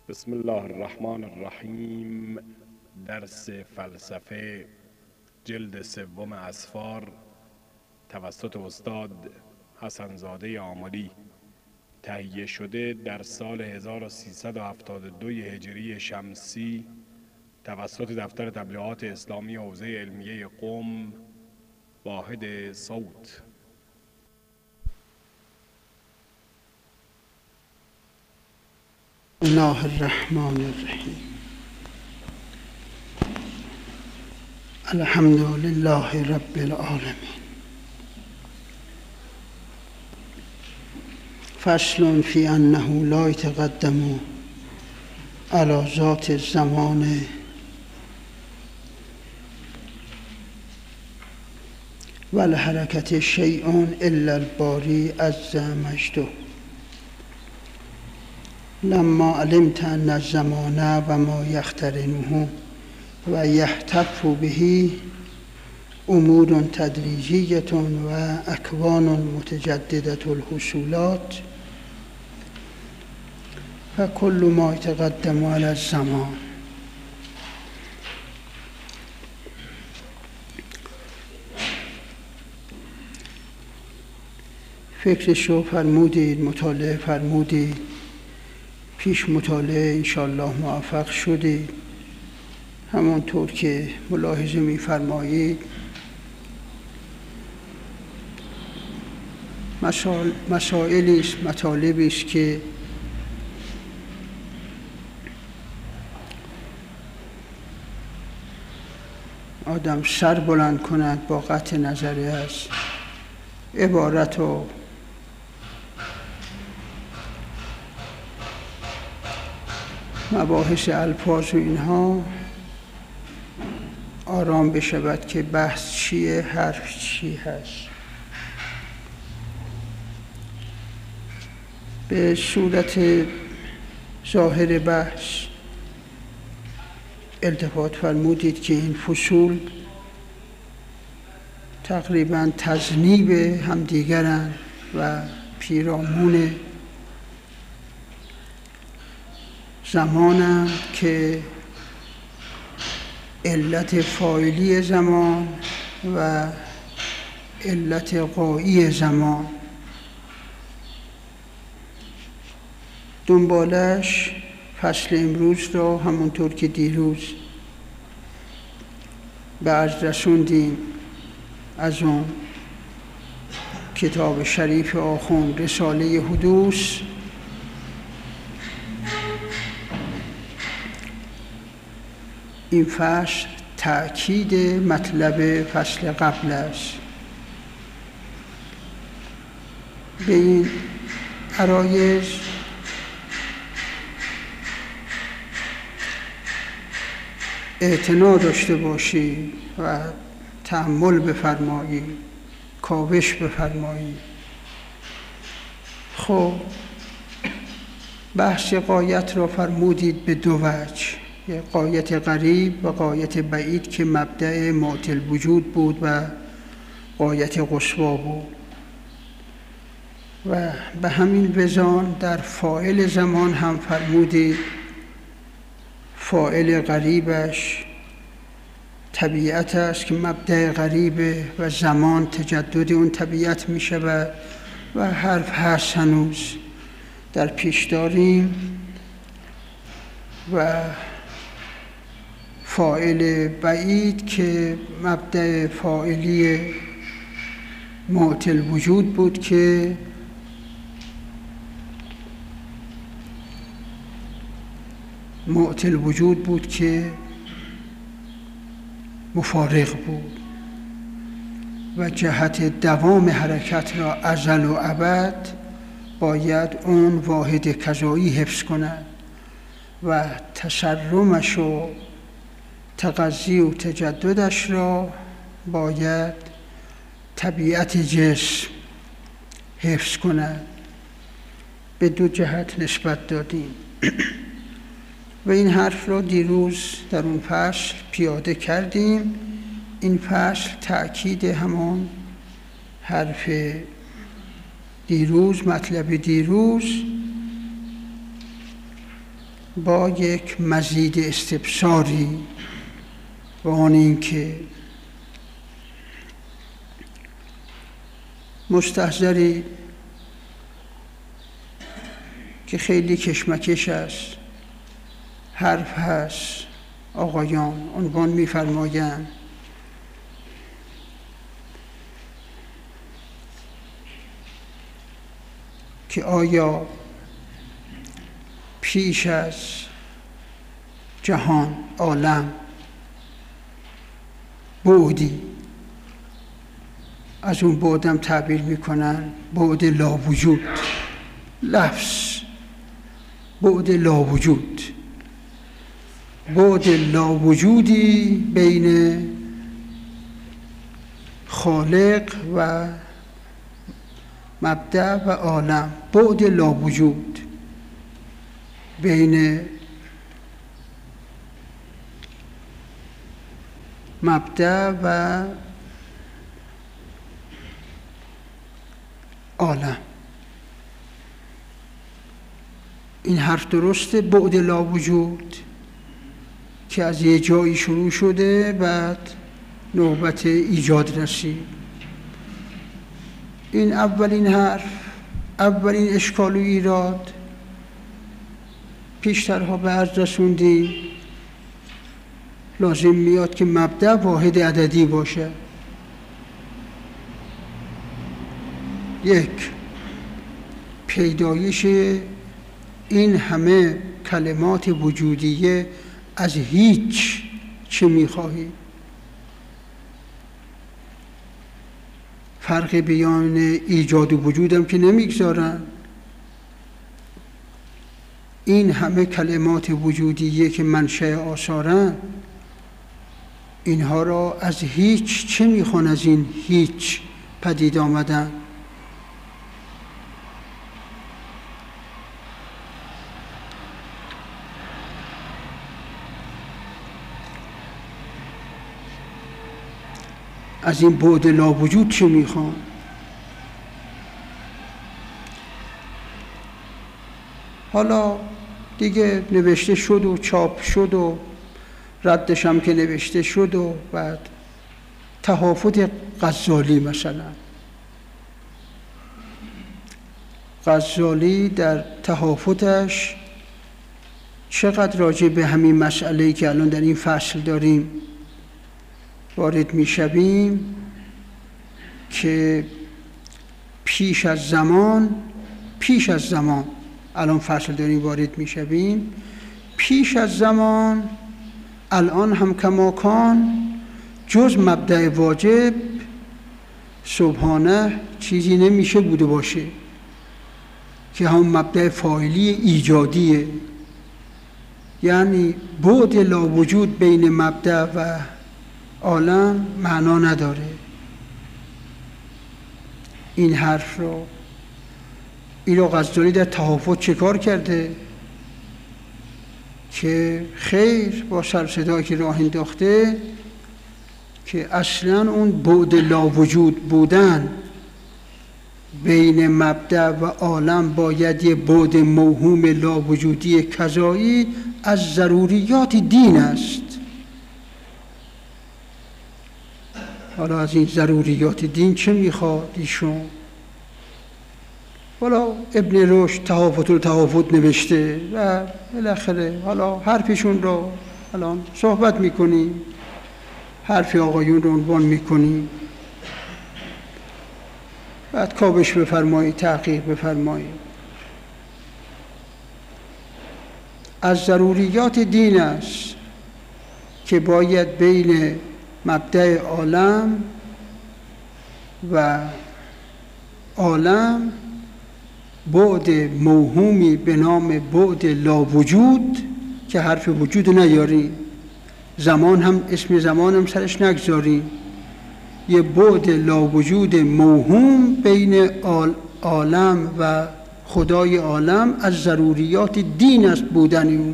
بسم الله الرحمن الرحیم. درس فلسفه جلد سوم اسفار توسط استاد حسنزاده آملی تهیه شده در سال 1372 هجری شمسی توسط دفتر تبلیغات اسلامی حوزه علمیه قم واحد صوت. الله الرحمن الرحیم. الحمد لله رب العالمین. فصل فی انه لا یتقدم علی ذات الزمان و الحرکت شیء الا الباری عز مجده. لما علمت ان الزمان و ما یخترنه و یحتف به امور تدریجیه و اکوان متجدده الحصولات فکل ما یتقدم علی الزمان. فکرشو فرمودید، مطالعه فرمودید، پیش مطالعه انشاءالله موفق شدید. همانطور که ملاحظه می‌فرمایید مسائلی است، مطالبی است که آدم سر بلند کند با قطع نظری از عبارت و مباحث الفاظ و اینها آرام بشود که بحث چیه، حرف چی هست. به صورت ظاهر بحث التفات فرمودید که این فصول تقریباً تذنیب همدیگرند و پیرامون زمانند که علت فاعلی زمان و علت غایی زمان. دنبالش فصل امروز را همونطور که دیروز به عرض رسوندیم از اون کتاب شریف آخوند رساله حدوث، این فصل تأکید مطلب فصل قبل است. به این عرایض اعتنا داشته باشید و تأمل بفرمایید، کاوش بفرمایید. خب بحث غایت را فرمودید به دو وجه، غایت قریب و غایت بعید که مبدأ معطل وجود بود و غایت قصوی بود و به همین وزان در فاعل زمان هم فرمودید فاعل قریبش طبیعت است که مبدأ غریبه و زمان تجدد اون طبیعت می شود و حرف هست هنوز در پیش داریم. و فاعل بعید که مبدأ فاعلی معطل وجود بود که مفارق بود و جهت دوام حرکت را ازل و ابد باید اون واحد کذایی حفظ کند و تسرمش و تغذی و تجددش را باید طبیعت جسم حفظ کند. به دو جهت نسبت دادیم و این حرف را دیروز در اون فصل پیاده کردیم. این فصل تأکید همان حرف دیروز، مطلب دیروز با یک مزید استبصاری و آن اینکه مستحضری که خیلی کشمکش است، حرف هست، آقایان عنوان می‌فرمایند که آیا پیش از جهان عالم بعدی، از اون بعدم تعبیر میکنن بعد لاوجود، لفظ بعد لاوجود، بعد لاوجودی بین خالق و مبدأ و عالم، بعد لاوجود بین مبدأ و عالم. این حرف درسته، بعد لاوجود که از یه جایی شروع شده بعد نوبت ایجاد رسید. این اولین حرف، اولین اشکال و ایراد. پیشترها به عرض رسوندیم لازم میاد که مبدأ واحد عددی باشه. یک، پیدایش این همه کلمات وجودیه از هیچ چه میخواهی؟ فرق بیان ایجاد و وجودم که نمیگذارن. این همه کلمات وجودیه که منشأ آثارن، اینها را از هیچ چه میخوان؟ از این هیچ پدید آمدن. از این بعد لاوجود چه میخوان؟ حالا دیگه نوشته شد و چاپ شد و ردش هم که نوشته شد و بعد تهافت غزالی، مثلا غزالی در تهافتش چقدر راجع به همین مسئله‌ای که الان در این فصل داریم وارد میشویم که پیش از زمان الان فصل داریم وارد میشویم، پیش از زمان الان هم کماکان جز مبدأ واجب سبحانه چیزی نمیشه بوده باشه که هم مبدأ فاعلی ایجادیه. یعنی بعد لاوجود بین مبدأ و عالم معنا نداره. این حرف رو غزالی در تهافت چه کار کرده که خیر با سر صدایی که راه انداخته که اصلا اون بعد لاوجود بودن بین مبدأ و عالم باید یه بعد موهوم لاوجودی کذایی از ضروریات دین است. حالا از این ضروریات دین چه میخواد ایشون؟ حالا ابن رشد تهافت نوشته و بالاخره حالا حرفشون رو الان صحبت میکنیم، حرف آقایون رو عنوان میکنیم، بعد کاوش بفرمایید، تحقیق بفرمایید. از ضروریات دین است که باید بین مبدأ عالم و عالم بعد موهومی به نام بعد لاوجود که حرف وجود نیاریم، زمان هم اسم زمان هم سرش نگذاریم، یه بعد لاوجود موهوم بین عالم و خدای عالم از ضروریات دین است بودن اون.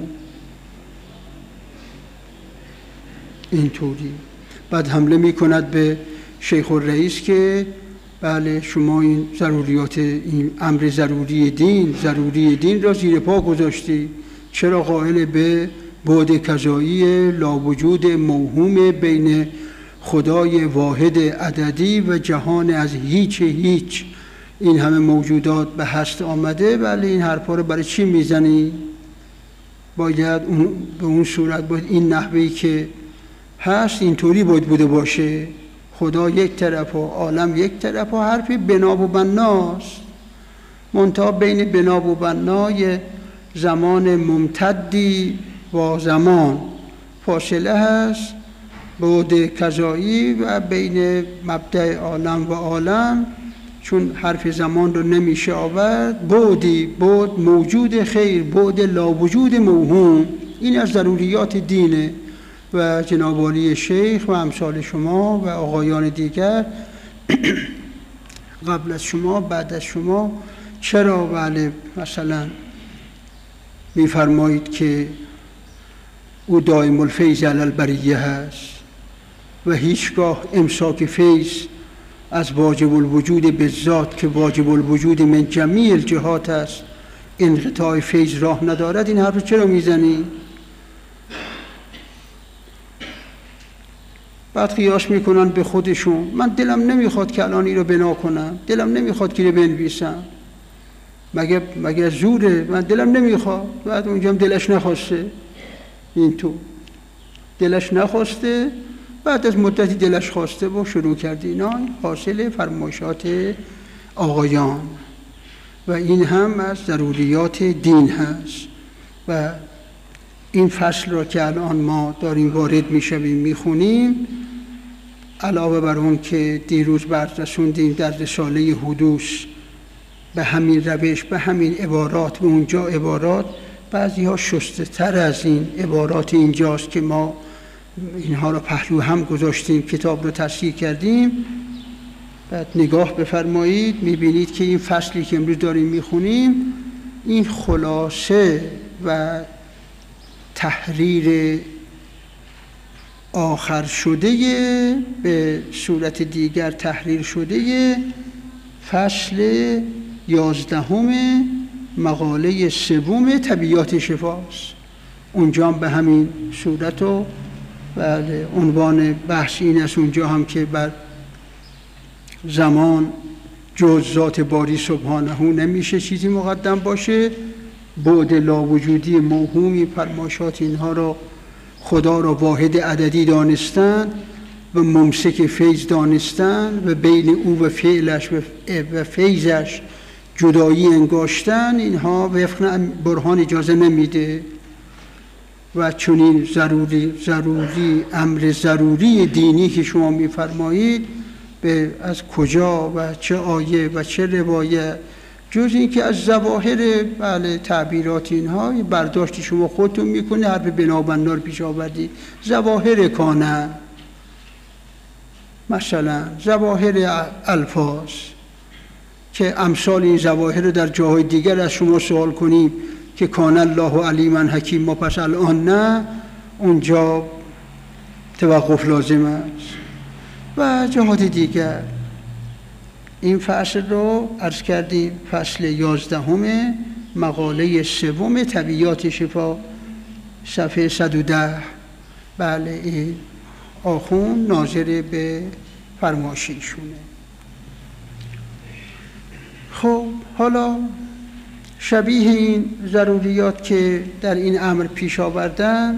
اینطوری بعد حمله می کند به شیخ الرئیس که بله شما این ضروریات، این امر ضروری دین را زیر پا گذاشتی چرا قائل به بعد کذایی لاوجود موهوم بین خدای واحد عددی و جهان از هیچ این همه موجودات به هست آمده؟ ولی این حرفا رو برای چی میزنی؟ باید به اون صورت باید این نحوهی که هست اینطوری باید بوده باشه. خدا یک طرف و عالم یک طرف و حرفی بنا و بناست. منتها بین بنا و بنای زمان ممتدی با زمان فاصله هست، بعد کذایی، و بین مبدأ عالم و عالم چون حرف زمان رو نمیشه آورد، بعد موجود خیر، بعد لاوجود موهوم. این از ضروریات دینه و جناب عالی شیخ و امثال شما و آقایان دیگر قبل از شما بعد از شما چرا بله مثلا میفرمایید که او دائم الفیض علی البریه هست و هیچگاه امساک فیض از واجب الوجود به ذات که واجب الوجود من جمیع الجهات است انقطاع فیض راه ندارد؟ این حرف چرا میزنی؟ بعد قیاس میکنن به خودشون. من دلم نمیخواد که الان این رو بنا کنم، دلم نمیخواد که اینو بنویسم، مگه زوره؟ من دلم نمیخواد. بعد اونجا هم دلش نخواسته، این تو دلش نخواسته، بعد از مدتی دلش خواسته و شروع کرد. اینا حاصل فرمایشات آقایان و این هم از ضروریات دین هست. و این فصل را که الان ما داریم وارد میشویم میخونیم، علاوه بر اون که دیروز بررسوندیم در رساله حدوث به همین روش، به همین عبارات، به اونجا عبارات بعضی ها شسته تر از این عبارات اینجاست که ما اینها رو پهلو هم گذاشتیم، کتاب رو تصحیح کردیم. بعد نگاه بفرمایید، میبینید که این فصلی که امروز داریم میخونیم این خلاصه و تحریر آخر شده، به صورت دیگر تحریر شده فصل 11 مقاله 3 طبیعیات شفاست. اونجا هم به همین صورت و بله عنوان بحث این است اونجا هم که بر زمان جز ذات باری سبحانه نمیشه چیزی مقدم باشه. بعد لاوجودی موهومی فرمایشات اینها را خدا را واحد عددی دانستن و ممسک فیض دانستن و بین او و فعلش و فیضش جدایی انگاشتن، اینها وفق برهان اجازه نمیده. و چنین امر ضروری دینی که شما میفرمایید از کجا و چه آیه و چه روایت، جز این که از ظواهر بله تعبیرات اینها برداشتی شما خودتون میکنه، حرف بنابنا رو پیش آوردی. ظواهر کانه مثلا ظواهر الفاظ که امثال این ظواهر رو در جاهای دیگر از شما سوال کنیم که کان الله علیما حکیما، پس الان نه، اونجا توقف لازم است. و جهات دیگر این فصل رو عرض کردیم، فصل 11 مقاله 3 طبیعیات شفا، صفحه 110. بله این آخوند ناظر به فرمایش ایشونه. خب حالا شبیه این ضروریات که در این امر پیش آوردن،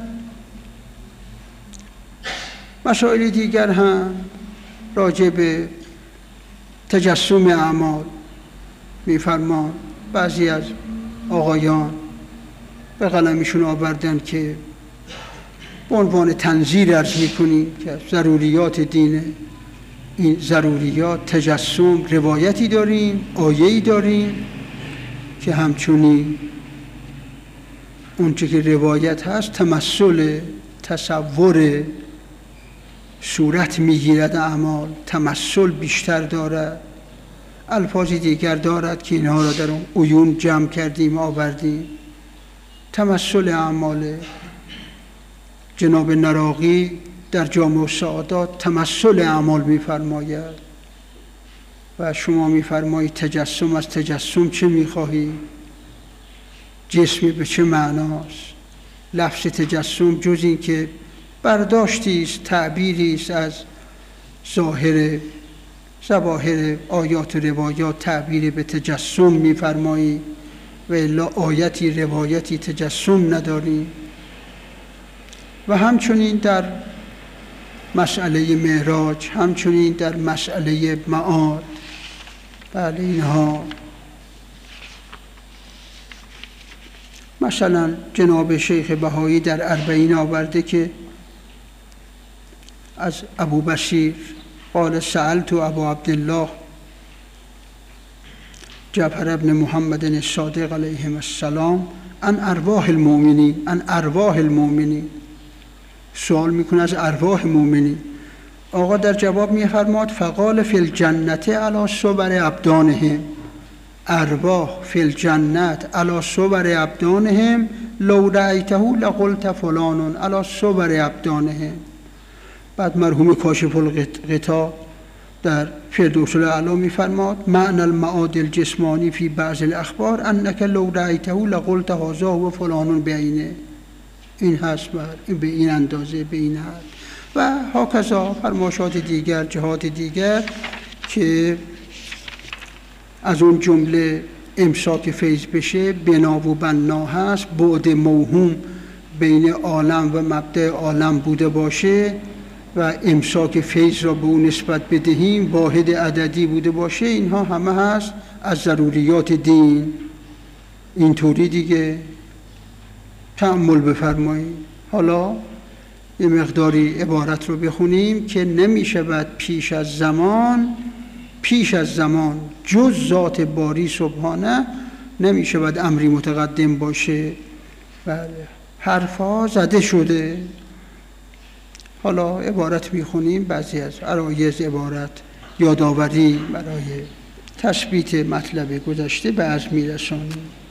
مسائل دیگر هم راجع به تجسم اعمال میفرمان. بعضی از آقایان به قلمشون آوردن که به عنوان تنظیر عرض میکنیم که از ضروریات دینه. این ضروریات تجسم روایتی داریم، آیه‌ای داریم که همچنین اونچه که روایت هست تمثل، تصور صورت میگیرد، اعمال تمثل بیشتر دارد. الفاظی دیگر دارد که اینها را در اون عیون جمع کردیم آوردیم. تمثل اعمال جناب نراقی در جامع السعادات تمثل اعمال میفرماید و شما میفرمایید تجسم. از تجسم چه میخواهی؟ جسمی به چه معناست؟ لفظ تجسم جز این که برداشتی است، تعبیری است از ظواهر آیات و روایات، تعبیر به تجسم می‌فرمایید و الا آیتی روایتی تجسم نداریم. و همچنین در مسئله معراج، همچنین در مسئله معاد. بله اینها مثلا جناب شیخ بهایی در اربعین آورده که از ابو بشیر قال سألت ابو عبدالله جعفر ابن محمد الصادق علیه السلام عن ارواح المؤمنین سوال میکنه از ارواح مؤمنین. آقا در جواب میفرماد فقال فی الجنت علی صور ابدانهم، ارواح فی الجنت علی صور ابدانهم لو رأیته لقلت فلان علی صور ابدانهم. بعد مرحوم کاشف الغطا در فردوس الاعلی میفرماد معنی المعاد الجسمانی فی بعض الاخبار انک لو رأیته لقلت هذا و فلان بعینه. این هست به این اندازه، به این حد و هاکذا فرمایشات دیگر، جهات دیگر که از اون جمله امساک فیض بشه بنا و بنا هست، بعد موهوم بین عالم و مبدأ عالم بوده باشه و امساک فیض را به اون نسبت بدهیم، واحد عددی بوده باشه. اینها همه هست از ضروریات دین. اینطوری دیگه تأمل بفرمایید. حالا یه مقداری عبارت رو بخونیم که نمی شود پیش از زمان جز ذات باری سبحانه نمی شود امری متقدم باشه. بله حرفا زده شده. حالا عبارت میخونیم، بعضی از عرایض عبارت یادآوری برای تثبیت مطلب گذشته به عرض میرسانیم.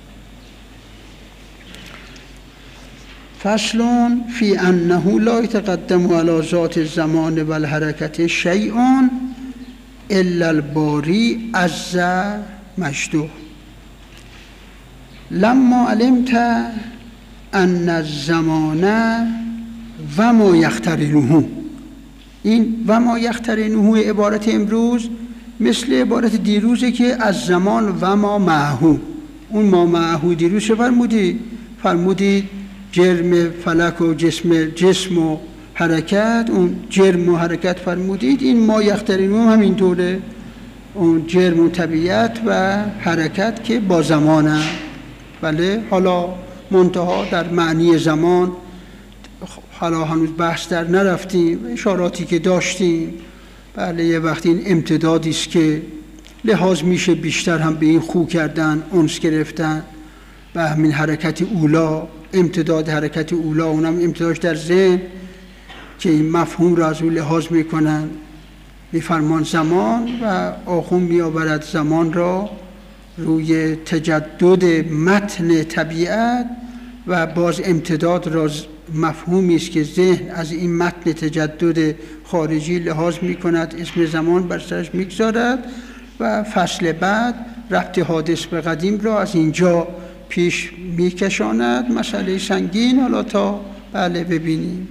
فصل فی انه لا یتقدم علی ذات الزمان و الحرکت شیء الا الباری عز مجده لما علمت ان الزمان و ما یخترنه. این و ما یخترنه عبارت امروز مثل عبارت دیروزه که از زمان و ما معه. اون ما معه دیروز چه فرمودید جرم فلک و جسم و حرکت، اون جرم و حرکت فرمودید. این ما یخترنه همینطوره، اون جرم و طبیعت و حرکت که با زمانه. بله حالا منتها در معنی زمان حالا هنوز بحث در نرفتیم، اشاراتی که داشتیم. بله یه وقتی این امتدادی است که لحاظ میشه بیشتر هم به این خو کردن، انس گرفتن و همین حرکت اولا، امتداد حرکت اولا، اونم امتدادش در ذهن که این مفهوم را از اون لحاظ میکنن میفرمان زمان و آخون میآورد زمان را روی تجدد متن طبیعت و باز امتداد را مفهومی است که ذهن از این متن تجدد خارجی لحاظ میکند، اسم زمان بر سرش میگذارد و فصل بعد ربط حادث به قدیم را از اینجا پیش میکشاند. مسئله سنگین حالا تا بله ببینیم.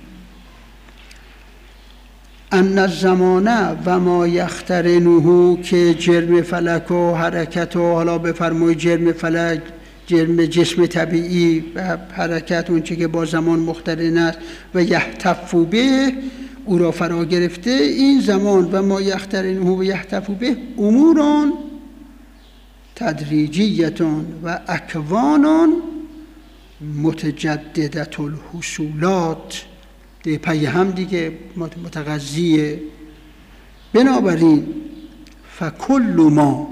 ان الزمان و ما یخترنه که جرم فلک و حرکت و حالا بفرمایید جرم فلک، جرم جسم طبیعی و حرکت اون چه که با زمان مقترن است و یحتف به او را فرا گرفته. این زمان و ما یخترنه و یحتف به اموران تدریجیتون و اکوانون متجددت الحصولات، ده پی هم دیگه متغذیه. بنابراین فکل ما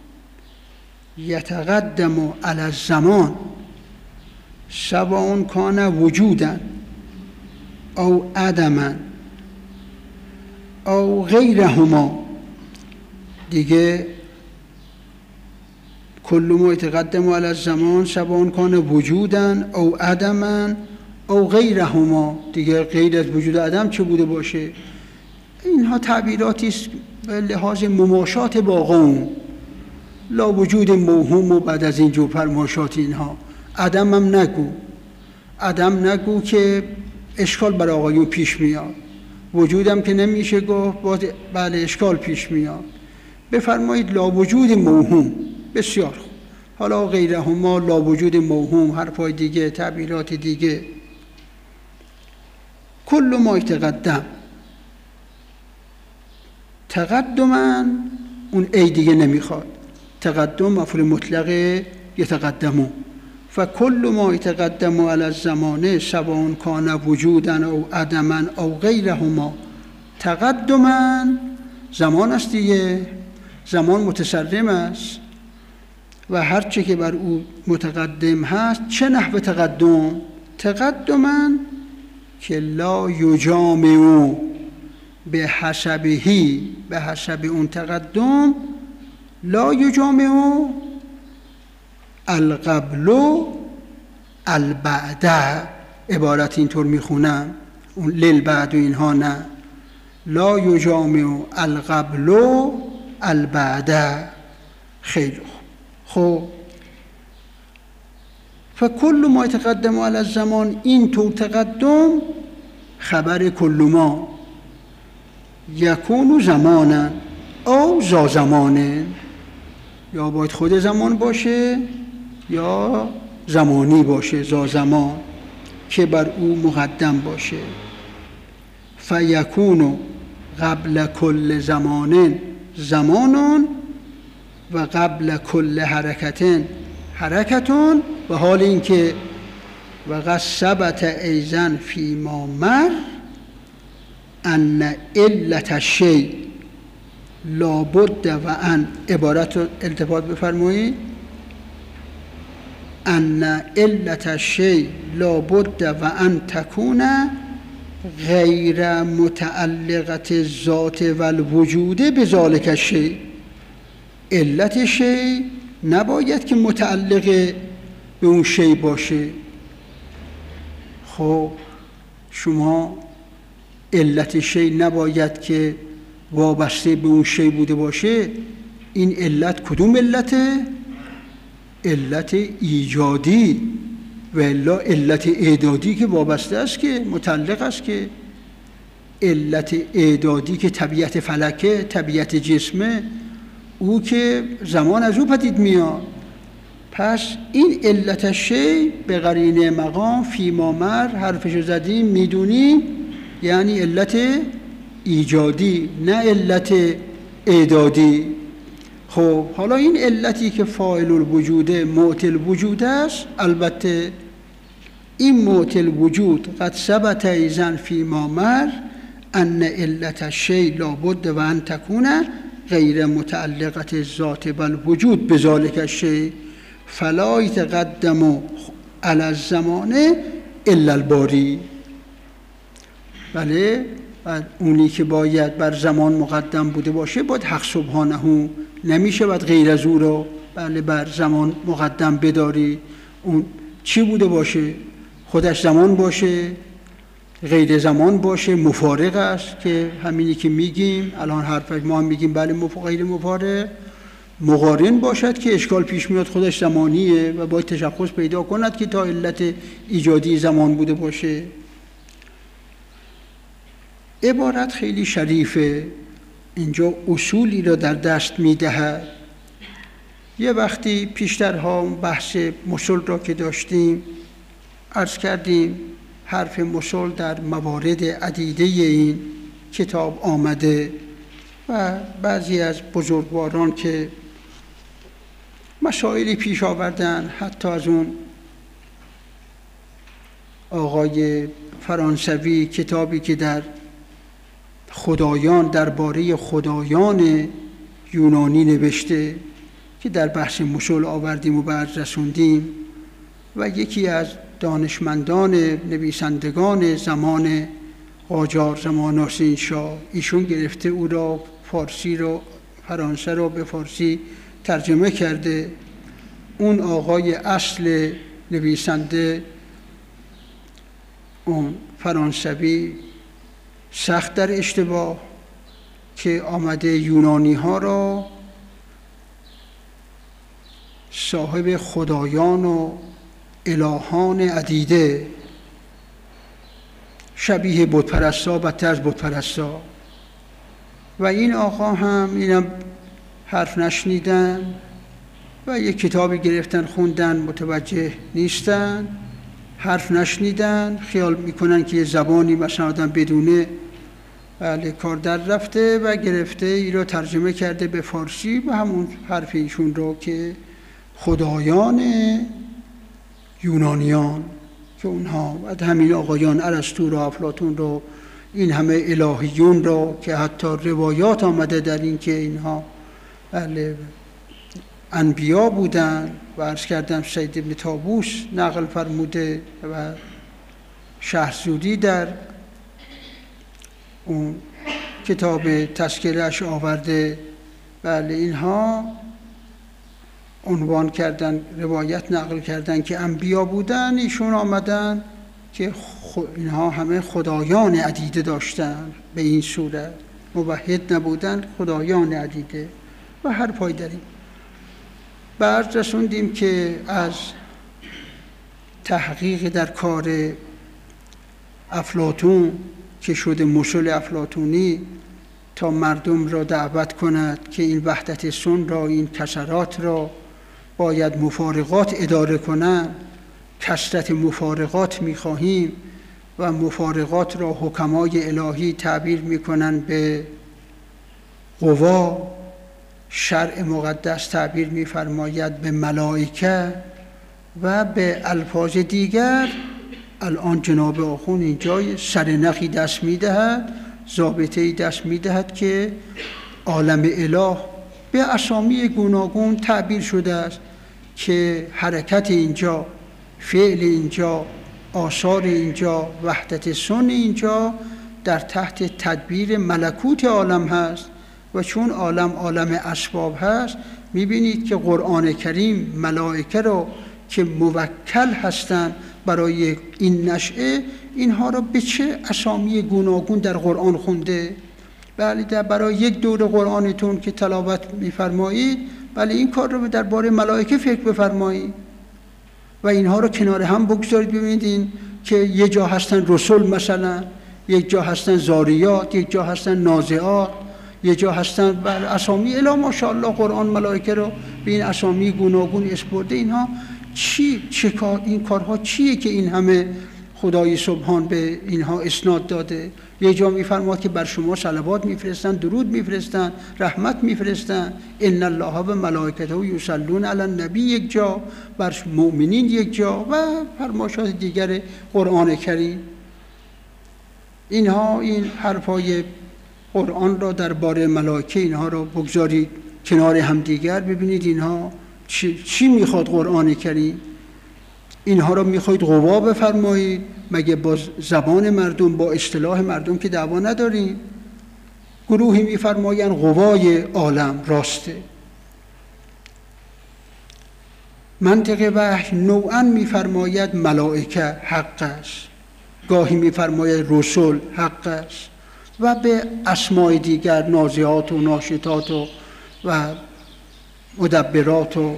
یتقدم علی الزمان سواء کان وجودا او عدما او غیرهما، دیگه کل ما یتقدم علی الزمان سواء کان وجودا او عدما او غیرهما، دیگه غیر از وجود عدم چه بوده باشه. اینها تعبیراتی است به لحاظ مماشات با قوم، لا وجود موهوم و بعد از اینجور فرماشات اینها. عدم هم نگو، عدم نگو که اشکال برای آقایون پیش میاد، وجودم که نمیشه گفت بله اشکال پیش میاد. بفرمایید لا وجود موهوم. بسیار خوب. حالا غیرهما، لا وجود موهوم، حرفای دیگه، تعبیرات دیگه. کل ما تقدم، تقدما اون ای دیگه نمیخواد، تقدم مفعول مطلق یتقدمو. فکل ما یتقدم علی الزمان سواء کان وجودا او عدما او غیرهما تقدما. زمان است دیگه، زمان متصرم است و هر چه که بر او متقدم هست چه نحو تقدم؟ تقدما که لا یجامع به حسبهی، به حسب اون تقدم، لا یجامع القبل البعد. عبارت اینطور میخونم، اون للبعد و اینها نه. لا یجامع القبل البعد. خیلی خوب. فکل ما یتقدم علی الزمان، این طور تقدم خبر کل ما یکون زمانا او ذا زمان، یا باید خود زمان باشه یا زمانی باشه، ذا زمان که بر او مقدم باشه. فیکون قبل کل زمان زمانون و قبل کل حرکتن حرکتون، و حال اینکه و قد ثبت ایضا فیما مر ان علت الشیء لابد و ان، عبارت رو التفات بفرمایید، ان علت الشیء لابد و ان تکون غیر متعلقت الذات و الوجود بذالک الشیء. علت شیء نباید که متعلق به اون شیء باشه. خب شما علت شیء نباید که وابسته به اون شیء بوده باشه. این علت کدوم علته؟ علت ایجادی، و الا علت اعدادی که وابسته است که متعلق است، که علت اعدادی که طبیعت فلکه، طبیعت جسمه، او که زمان از او پدید میاد. پس این علت شیء به قرینه مقام فیما مر حرفشو زدیم میدونیم، یعنی علت ایجادی نه علت اعدادی. خب حالا این علتی که فاعل الوجود معطی الوجود است، البته این معطی الوجود قد ثبت ایضا فیما مر ان علت الشیء لابد و ان تکون غیر متعلقت الذات و الوجود بذالک الشیء فلا یتقدم علی الزمان الا الباری. بله، و اونی که باید بر زمان مقدم بوده باشه باید حق سبحانه، نمیشه باید غیر از او رو بله بر زمان مقدم بداری. اون چی بوده باشه؟ خودش زمان باشه، غیر زمان باشه، مفارق است که همینی که میگیم الان حرف ما هم میگیم بله غیر مفارق، مقارن باشد که اشکال پیش میاد خودش زمانیه و باید تشخص پیدا کند که تا علت ایجادی زمان بوده باشه. عبارت خیلی شریفه، اینجا اصولی را در دست میدهد. یه وقتی پیشترها بحث مسل را که داشتیم عرض کردیم حرف مسل در موارد عدیده این کتاب آمده و بعضی از بزرگواران که مسائلی پیش آوردن، حتی از اون آقای فرانسوی کتابی که در خدایان، درباره خدایان یونانی نوشته که در بحث مسل آوردیم و بعد رسوندیم، و یکی از دانشمندان نویسندگان زمان قاجار، زمان حسین شاه، ایشون گرفته او را فارسی رو، فرانسه رو به فارسی ترجمه کرده. اون آقای اصل نویسنده، اون فرانسوی، سخت در اشتباه که آمده یونانی ها را صاحب خدایان و الهان عدیده شبیه بتپرستا، بدتر از بتپرستا. و این آقا هم اینم حرف نشنیدن و یک کتابی گرفتن خوندن، متوجه نیستن، حرف نشنیدن، خیال میکنن که یه زبانی مثلا آدم بدونه بله کار در رفته و گرفته ای رو ترجمه کرده به فارسی و همون حرف ایشون رو که خدایان یونانیان که اونها همین آقایان ارسطو رو، افلاطون رو، این همه الهیون رو که حتی روایات آمده در این که اینها بله انبیا بودن و عرض کردم سید ابن طاووس نقل فرموده و شهرزودی در اون کتاب تذکره‌اش آورده. بله اینها عنوان کردن، روایت نقل کردن که انبیا بودن، ایشون آمدن که اینها همه خدایان عدیده داشتن، به این صورت موحد نبودن، خدایان عدیده و هر پای داریم. بعد رسوندیم که از تحقیق در کار افلاطون که شده مصول افلاطونی تا مردم را دعوت کند که این وحدت سن را، این کسرات را باید مفارقات اداره کنند. کثرت مفارقات می‌خواهیم و مفارقات را حکمای الهی تعبیر می‌کنند به قوا، شرع مقدس تعبیر می‌فرماید به ملائکه و به الفاظ دیگر. الان جناب آخوند اینجا سرنخی دست می‌دهد، ضابطه‌ای دست می‌دهد که عالم اله به اسامی گوناگون تعبیر شده است که حرکت اینجا، فعل اینجا، آثار اینجا، وحدت سن اینجا در تحت تدبیر ملکوت عالم هست و چون عالم اسباب هست، میبینید که قرآن کریم ملائکه را که موکل هستند برای این نشأه، اینها را به چه اسامی گوناگون در قرآن خونده. بله برای یک دوره قرآنتون که تلاوت میفرمایید، بله این کار رو درباره ملائکه فکر بفرمایید و اینها رو کنار هم بگذارید. ببینید که یک جا هستن رسول، مثلا یک جا هستن زاریات، یک جا هستن نازعات، یک جا هستن بر اسامی اله. ماشاءالله قرآن ملائکه رو به این اسامی گوناگون اسپرده. اینها این کارها چیه که این همه خدای سبحان به اینها اسناد داده؟ یه جا میفرماد که بر شما صلوات میفرستن، درود میفرستن، رحمت میفرستن. ان الله و ملائکته یصلون علی النبی یک جا، بر مؤمنین یک جا و فرمایشات دیگر قرآن کریم. اینها این حرفای قرآن را درباره ملائکه اینها را بگذارید کنار هم دیگر، ببینید اینها چی میخواد قرآن کریم. اینها را میخواید قوا بفرمایید؟ مگه با زبان مردم، با اصطلاح مردم که دعوا نداریم؟ گروهی میفرمایند قوای عالم راسته. منطق وحی نوعا میفرماید ملائکه حق است، گاهی میفرماید رسول حق است و به اسماء دیگر، نازعات و ناشطات و مدبرات و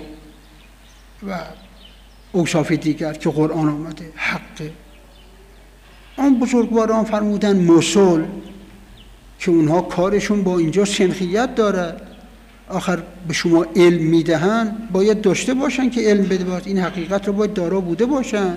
اوصاف دیگر که قرآن آمده حقه. آن بزرگواران فرمودن مصول که اونها کارشون با اینجا سنخیت داره، آخر به شما علم میدهن، باید داشته باشن که علم بده باشن، این حقیقت رو باید دارا بوده باشن.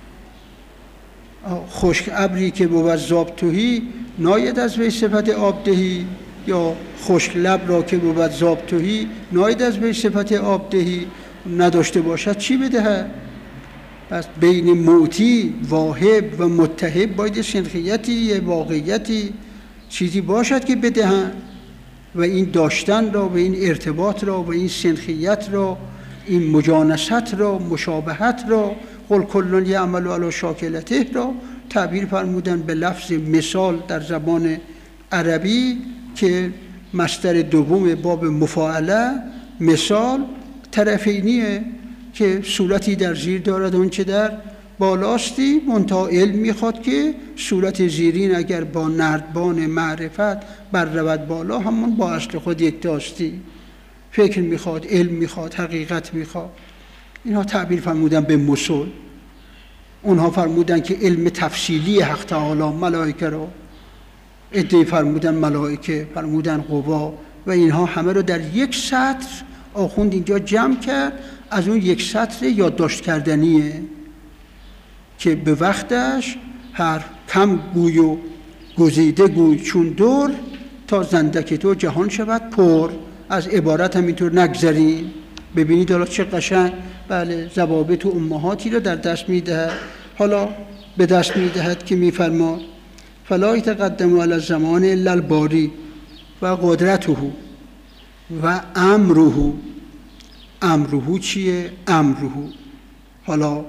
خشک ابری که بود زابطهی ناید از وی صفت آب دهی، یا خشک لب را که بود زابطهی ناید از وی صفت آب دهی. نداشته باشد چی بدهد؟ پس بین معطی، واهب و متهب باید سنخیتی، واقعیتی، چیزی باشد که بدهند و این داشتن را و این ارتباط را و این سنخیت را، این مجانست را، مشابهت را، قل کل یعمل علی شاکلته را تعبیر فرمودن به لفظ مثال در زبان عربی که مصدر دوم باب مفاعله. مثال طرفینیه که صورتی در زیر دارد اون چه در بالاستی، منتها علم میخواد که صورت زیرین اگر با نردبان معرفت بر رود بالا، همون با اصل خود یکتاستی. فکر میخواد، علم میخواد، حقیقت میخواد. اینها تعبیر فرمودن به مصول. اونها فرمودن که علم تفصیلی حق تعالی ملائکه رو، عده‌ای فرمودن ملائکه، فرمودن قوا، و اینها همه رو در یک سطر آخوند اینجا جمع کرد. از اون یک سطر یادداشت کردنیه که به وقتش هر کم گوی و گزیده گوی چون دور، تا زندک تو جهان شود پر. از عبارت هم اینطور نگذریم. ببینید حالا چه قشنگ، بله، ضوابط و امهاتی رو در دست میدهد. حالا به دست میدهد که میفرما فلا یتقدم علی الزمان الا الباری و قدرته و امره. امره چیه؟ امره حالا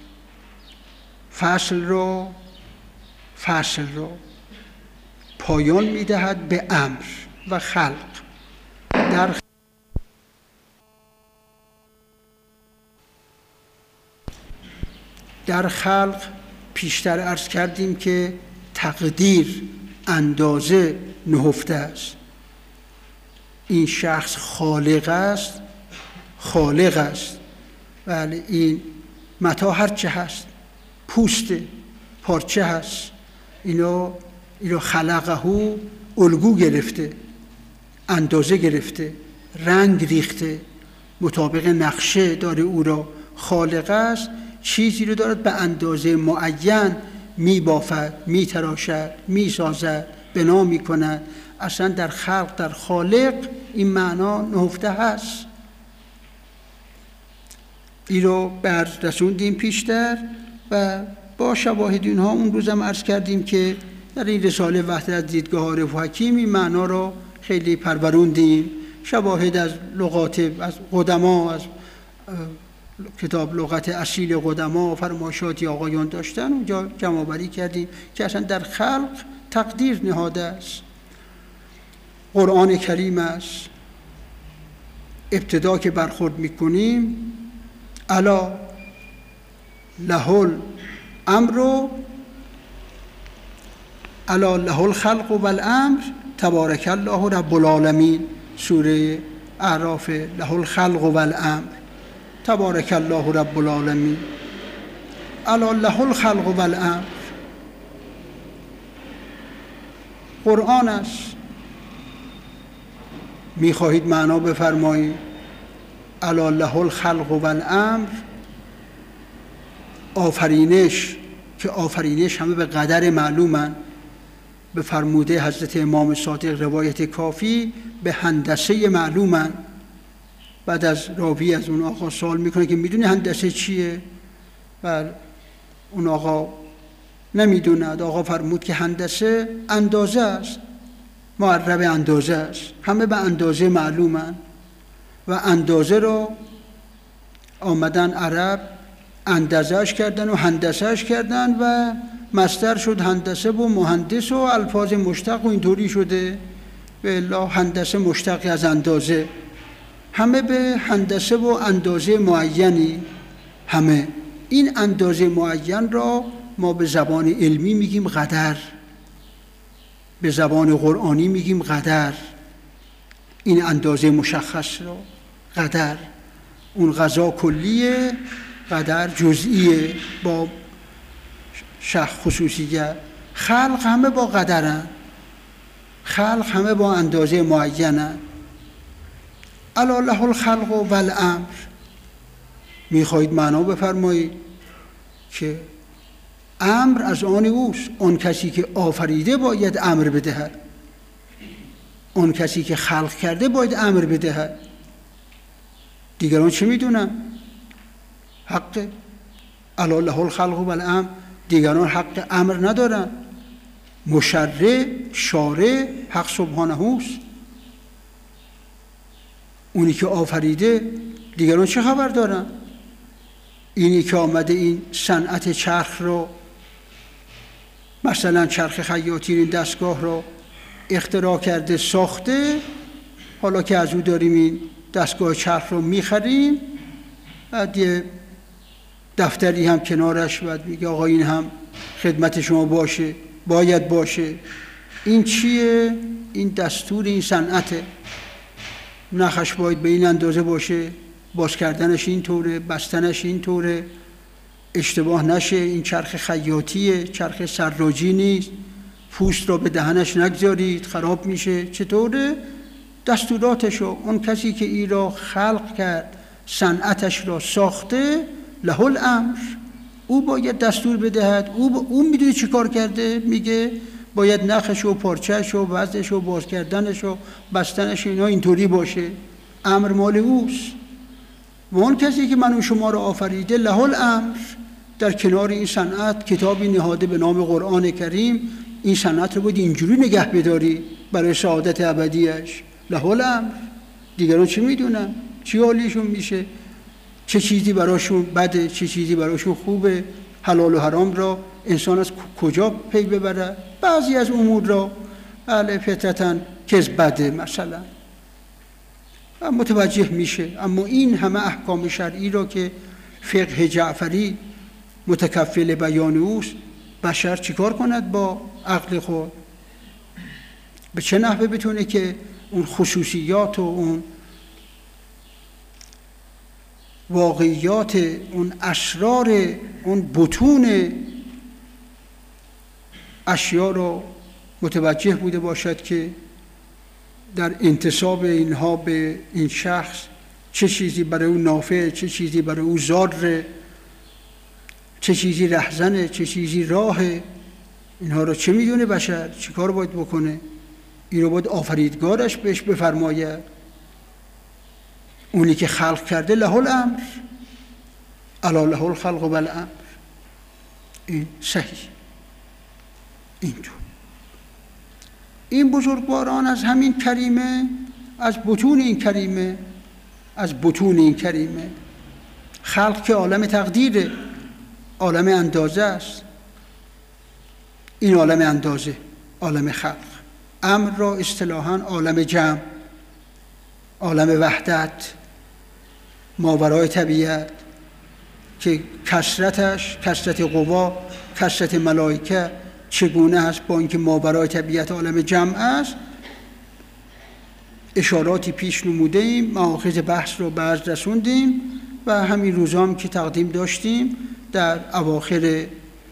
فصل رو پایان میدهد به امر و خلق. در خلق پیشتر عرض کردیم که تقدیر اندازه نهفته است. این شخص خالق است. بله، این متا هرچه هست، پوست پارچه هست، اینو خلقه، الگو گرفته، اندازه گرفته، رنگ ریخته، مطابق نقشه داره او را. خالق است، چیزی رو دارد به اندازه معین میبافد، میتراشد، میسازد، بنا میکند. اصلا در خلق، در خالق این معنا نهفته هست. این رو رسوندیم پیشتر و با شواهد اینها اون روزم عرض کردیم که در این رساله وحدت از دیدگاه عارف و حکیم این معنا رو خیلی پروروندیم. شواهد از لغات از قدما، از کتاب لغت اصیل قدما، فرمایشاتی آقایان داشتن، اونجا جمع بری کردیم که اصلا در خلق تقدیر نهاده است. قرآن کریم است. ابتدا که برخورد میکنیم الا له الامر الا له الخلق و الامر تبارک الله رب العالمین. سوره اعراف. له الخلق و الامر تبارک الله رب العالمین. الا له الخلق و الامر قرآن است. میخواهید معنا بفرمایید الا له الخلق و الامر، آفرینش، که آفرینش همه به قدر معلومن. به فرموده حضرت امام صادق روایت کافی به هندسه معلومن. بعد از راوی از اون آقا سوال میکنه که میدونی هندسه چیه؟ و اون آقا نمیدوند. آقا فرمود که هندسه اندازه است، معرب اندازه است، همه به اندازه معلومن. و اندازه رو آمدن عرب اندازه‌اش کردن و هندسه‌اش کردن و مصدر شد هندسه و مهندس و الفاظ مشتق و اینطوری شده. به الا هندسه مشتقی از اندازه، همه به هندسه و اندازه معینی. همه این اندازه معین را ما به زبان علمی میگیم قدر، به زبان قرآنی میگیم قدر. این اندازه مشخص را قدر. اون قضا کلیه، قدر جزئیه با خصوصیت. خلق همه با قدرن، خلق همه با اندازه معینن. الا له الخلق و الامر. میخواهید معنا بفرمایید که امر از آن اوست. اون کسی که آفریده باید امر بدهد، اون کسی که خلق کرده باید امر بدهد. دیگران چه میدونن؟ حق الا له الخلق و الامر. دیگران حق امر ندارن. مشرع شارع حق سبحانه است. اونی که آفریده، دیگران چه خبر دارن؟ اینی که آمده این صنعت چرخ رو، مثلا چرخ خیاطی، این دستگاه رو اختراع کرده، ساخته. حالا که از او داریم این دستگاه چرخ رو میخریم، بعد یه دفتری هم کنارش بعد میگه آقا این هم خدمت شما باشه، باید باشه. این چیه؟ این دستور این صنعته. نخش باید به این اندازه باشه، باز کردنش این طوره، بستنش این طوره. اشتباه نشه، این چرخ خیاطیه، چرخ سراجی نیست. پوست را به دهنش نگذارید خراب میشه. چطوره؟ دستوراتشو اون کسی که این را خلق کرد، صنعتش را ساخته، له الامر، او باید دستور بدهد. او میدونه چی کار کرده. میگه باید نخش و پارچهش و وزنش و باز کردنش و بستنش اینا اینطوری باشه. امر مال اوست. و اون کسی که من و شما را آفریده له الامر، در کنار این صنعت کتابی نهاده به نام قرآن کریم. این صنعت رو باید اینجوری نگه بداری برای سعادت ابدیش. له الامر. دیگران چی میدونن؟ چی حالیشون میشه؟ چه چیزی براشون بده، چه چیزی براشون خوبه؟ حلال و حرام را انسان از کجا پی ببره؟ بعضی از امور را بله فطرتاً که بده مثلا متوجه میشه. اما این همه احکام شرعی را که فقه جعفری متکفل بیان اوست، بشر چیکار کند با عقل خود؟ به چه نحوه بتونه که اون خصوصیات و اون واقعیات، اون اسرار، اون بطون اشیا رو متوجه بوده باشد که در انتساب اینها به این شخص چه چیزی برای او نافع، چه چیزی برای او ضاره، چه چیزی رهزنه، چه چیزی راهه. اینها رو چه میدونه بشر؟ چی کار باید بکنه؟ این رو باید آفریدگارش بهش بفرماید. اونی که خلق کرده له الامر، الا له الخلق و الامر. این صحیح. اینطور این بزرگواران از همین کریمه، از بطون این کریمه، خلق که عالم تقدیره، عالم اندازه است. این عالم اندازه، عالم خلق. امر را اصطلاحاً عالم جمع، عالم وحدت، ماورای طبیعت، که کثرت قوا، کثرت ملائکه چگونه است با اینکه ماورای طبیعت عالم جمع است. اشاراتی پیش نمودیم، مآخذ بحث رو بعض رسوندیم و همین روزام که تقدیم داشتیم در اواخر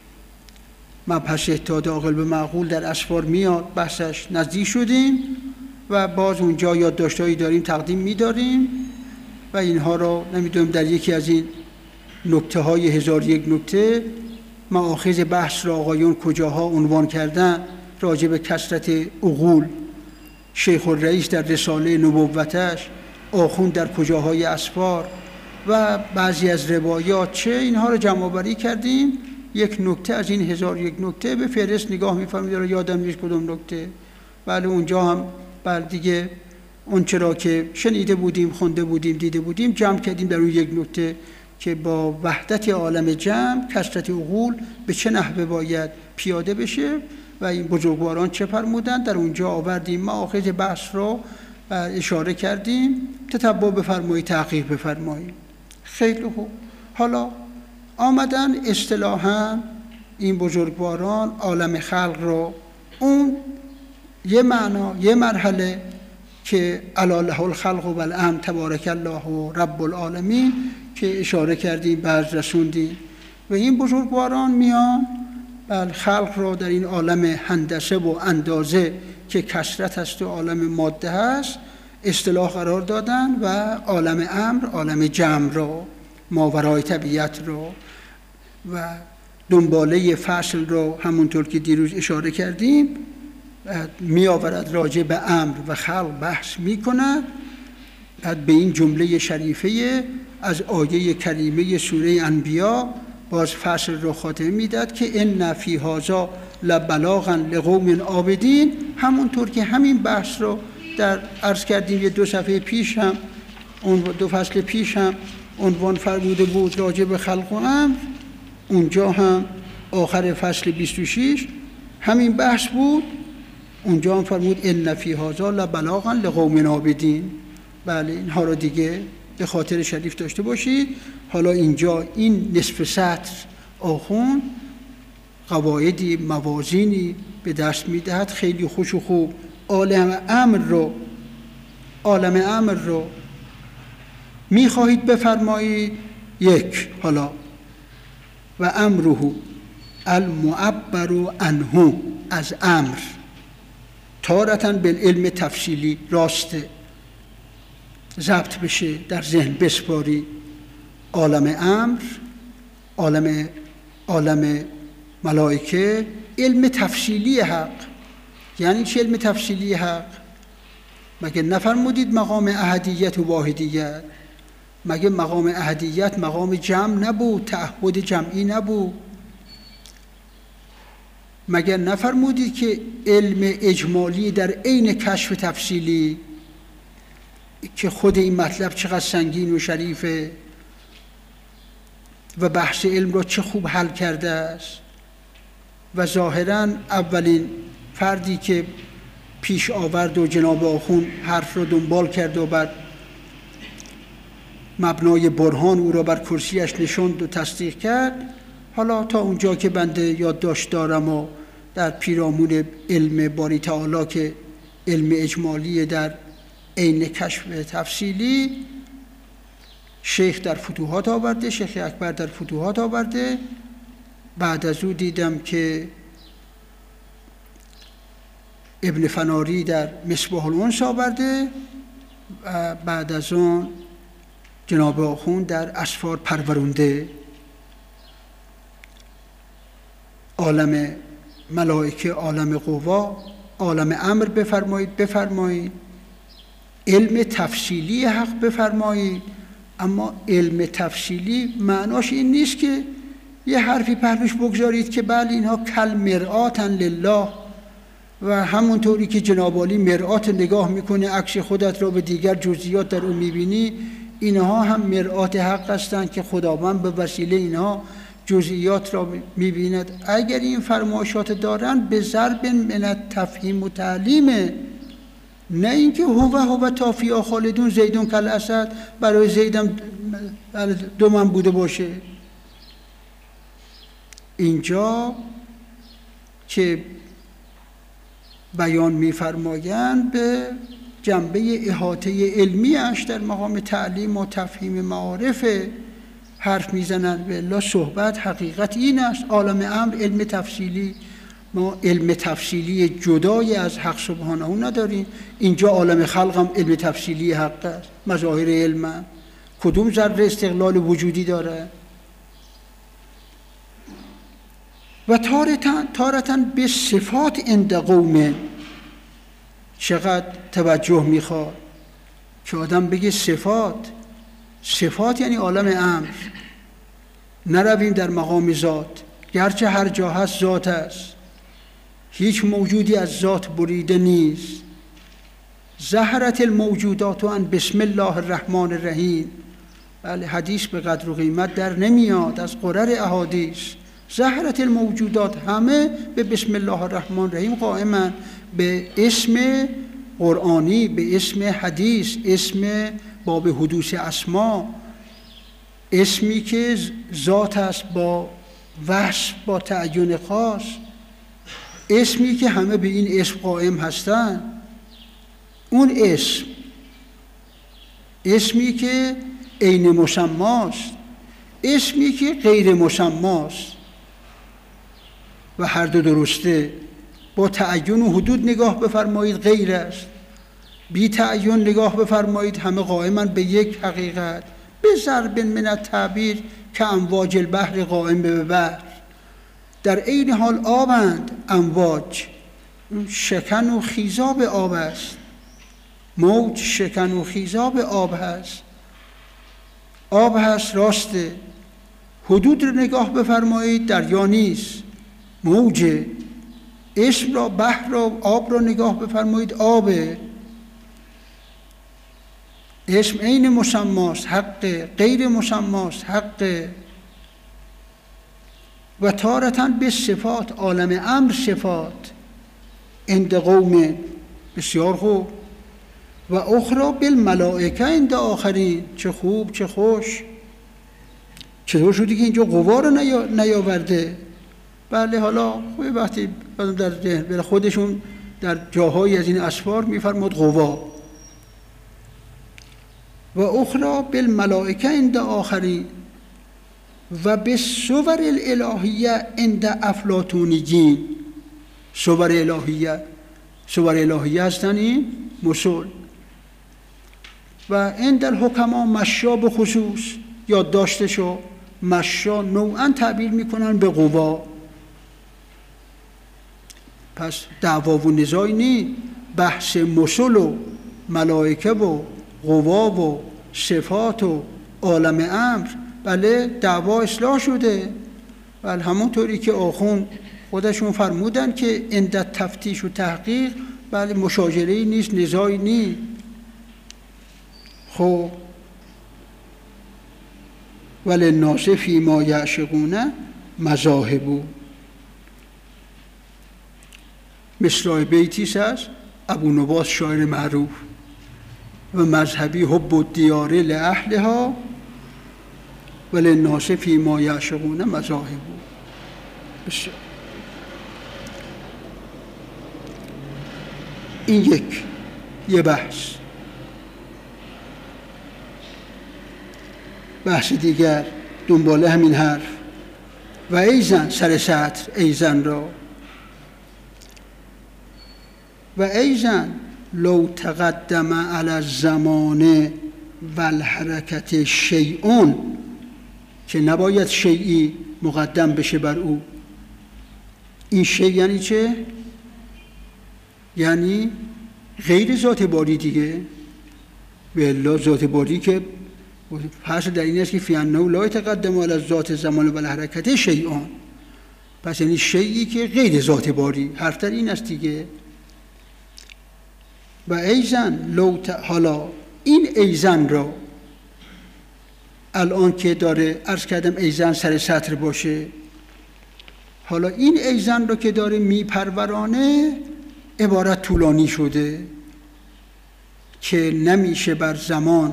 مبحث اتحاد عاقل به معقول در اسفار میاد، بحثش نزدیک شدیم و باز اونجا یادداشت‌هایی داریم تقدیم می‌داریم و اینها رو نمیدونم در یکی از این نکته‌های 1001 نکته مآخذ بحث را آقایون کجاها عنوان کردن راجع به کثرت عقول. شیخ الرئیس در رساله نبوتش، آخوند در کجاهای اسفار و بعضی از روایات چه اینها رو جمع آوری کردیم. یک نکته از این 1001 نکته به فهرست نگاه می‌فرمایید، رو یادم نیست کدوم نکته. بله اونجا هم بله دیگه اون چرا که شنیده بودیم، خونده بودیم، دیده بودیم، جمع کردیم در اون یک نکته که با وحدت عالم جمع کثرت عقول به چه نحوه باید پیاده بشه و این بزرگواران چه فرمودند در اونجا آوردیم. مآخذ بحث رو اشاره کردیم، تتبع بفرمایید، تحقیق بفرمایید. خیلی خوب. حالا آمدن اصطلاحاً این بزرگواران عالم خلق رو اون یه معنا، یه مرحله که الا له الخلق و الامر تبارک الله رب العالمین که اشاره کردیم بعض رسوندیم و این بزرگواران میان خلق را در این عالم هندسه و اندازه که کثرت است و عالم ماده هست اصطلاح قرار دادن و عالم امر، عالم جمع را، ماورای طبیعت را و دنباله فصل را همونطور که دیروز اشاره کردیم می آورد راجع به امر و خلق بحث می کند. بعد به این جمله شریفه از آیه کریمه سوره انبیا باز فصل را خاتمه میداد که ان فی هذا لبلاغا لقوم عابدین. همونطور که همین بحث رو در عرض کردیم یه 2 صفحه پیش هم، اون 2 فصل پیش هم عنوان فرموده بود راجع به خلق و امر، اونجا هم آخر فصل 26 همین بحث بود. اونجا هم فرمود ان فی هذا لبلاغا لقوم عابدین. بله اینها رو دیگه به خاطر شریف داشته باشید. حالا اینجا این نصف سطر آخوند قواعدی، موازینی به دست میدهد خیلی خوش و خوب. عالم امر رو میخواهید بفرمایید. یک، حالا و امره المعبر عنه از امر تارتاً بالعلم تفصیلی راسته ضبط بشه در ذهن بسپاری عالم امر عالم ملائکه علم تفصیلی حق. یعنی چه علم تفصیلی حق؟ مگه نفرمودید مقام احدیت و واحدیت؟ مگه مقام احدیت مقام جمع نبود، تعهد جمعی نبود؟ مگر نفرمودید که علم اجمالی در عین کشف تفصیلی که خود این مطلب چقدر سنگین و شریفه و بحث علم را چه خوب حل کرده است و ظاهراً اولین فردی که پیش آورد و جناب آخوند حرف را دنبال کرد و بر مبنای برهان او را بر کرسیش نشاند و تصدیق کرد. حالا تا اونجا که بنده یادداشت دارم و در پیرامون علم باری تعالی که علم اجمالی در عین کشف تفصیلی شیخ در فتوحات آورده، شیخ اکبر در فتوحات آورده. بعد از او دیدم که ابن فناری در مصباح الانس آورده و بعد از اون جناب آخوند در اسفار پرورونده. عالم ملائکه، عالم قوا، عالم امر بفرمایید، علم تفصیلی حق بفرمایید. اما علم تفصیلی معناش این نیست که یه حرفی پهلوش بگذارید که بله اینها کل مرآتن لله و همونطوری که جناب عالی مرآت نگاه میکنه عکس خودت را به دیگر جزئیات در اون میبینی، اینها هم مرآت حق هستند که خداوند به وسیله اینها جزئیات را میبیند. اگر این فرمایشات دارن به ضرب من التفهیم و تعلیمه، نه اینکه هو تافیا خالدون زیدون کل اسد برای زیدم دو من بوده باشه. اینجا که بیان می‌فرمایند به جنبه احاطه علمیش در مقام تعلیم و تفهیم معارف حرف میزنند. و الا صحبت حقیقت این است. عالم امر علم تفصیلی، ما علم تفصیلی جدای از حق سبحانه نداریم. اینجا عالم خلق هم علم تفصیلی حق است، مظاهر علم. کدوم ذره استقلال وجودی داره؟ و تارتاً به صفات عند قوم. چقدر توجه میخواد که آدم بگه صفات یعنی عالم امر. نرویم در مقام ذات، گرچه هر جا هست ذات است، هیچ موجودی از ذات بریده نیست. ظهرت الموجودات ان بسم الله الرحمن الرحیم. بله، حدیث به قدر و قیمت در نمیاد از قرر احادیث. ظهرت الموجودات همه به بسم الله الرحمن الرحیم قائمن، به اسم قرآنی، به اسم حدیث، اسم باب حدوث اسما، اسمی که ذات است با وصف، با تعین خاص، اسمی که همه به این اسم قائم هستند. اون اسمی که عین مسماست، اسمی که غیر مسماست و هر دو درسته. با تعین و حدود نگاه بفرمایید غیر است، بی تعین نگاه بفرمایید همه قائمن به یک حقیقت. به ضرب من التعبیر که امواج البحر قائم به بحر. در عین حال آبند، امواج شکن و خیزاب آب است. موج شکن و خیزاب آب هست، آب هست راسته. حدود رو نگاه بفرمایید دریا نیست، موجه. اسم را، بحر را، آب را نگاه بفرمایید آبه. اسم عین مسماست حق، غیر مسماست حق. و تارتاً به صفات، عالم امر صفات عند قوم، بسیار خوب. و اخرى بالملائکه عند آخرین. چه خوب، چه خوش. چطور شدی که اینجا قوا رو نیاورده؟ بله، حالا وقتی در خودشون در جاهایی از این اسفار میفرماد قوا. و اخرى بالملائکه عند آخرین. و به صور الالهیه عند افلاطونیین. صور الهیه هستن این مصول. و عند الحکما مشا به خصوص، یادداشتشو مشا نوعا تعبیر میکنن به قوا. پس دعوا و نزاعی نی، بحث مصول و ملائکه و قوا و صفات و عالم امر، بله دعوا اصلاح شده. بله همونطوری که آخوند خودشون فرمودن که عند تفتیش و تحقیق، بله مشاجره‌ای نیست، نزاعی نیست. خب وللناس فیما یعشقون مذاهب. مصرع بیتیست از ابونواس شاعر معروف: و مذهبی حب الدیار لاهلها وللناس فیما یعشقون مذاهب. بسیار. این یه بحث دیگر دنباله همین حرف. و ایزن سر سطر ایزن را، و ایزن لو تقدم علی الزمان و الحرکت شیئون، که نباید شیئی مقدم بشه بر او. این شیء یعنی چه؟ یعنی غیر ذات باری دیگه. و الا ذات باری که پس در این است که فی انه لا یتقدم علی الذات زمان و الحرکت شیئون. پس یعنی شیئی که غیر ذات باری. حرف در این است دیگه. و ایزن حالا این ایزن را الان که داره عرض کردم ایزن سر سطر باشه، حالا این ایزن را که داره میپرورانه عبارت طولانی شده که نمیشه بر زمان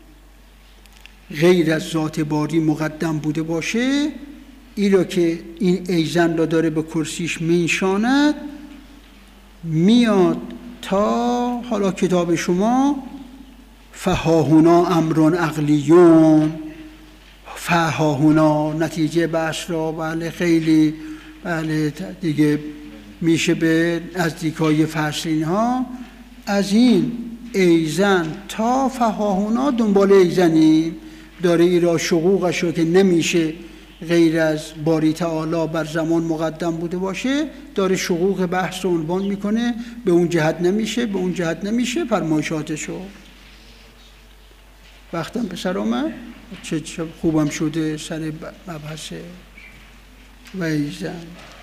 غیر از ذات باری مقدم بوده باشه. این را که این ایزن را داره به کرسیش میشاند، میاد تا حالا کتاب شما فهاهنا امرون عقلیون، فهاهنا نتیجه بحث را بله خیلی بله دیگه میشه به نزدیکای فصل ها. از این ایزن تا فهاهنا دنبال ایزنیم، داره ای را شقوقش رو که نمیشه غیر از باری تعالی بر زمان مقدم بوده باشه، داره شقوق بحث رو عنوان میکنه. به اون جهت نمیشه، به اون جهت نمیشه، فرمایشاتشو. وقتم به سر آمد، چه خوبم شده سر مبحث و ایزن.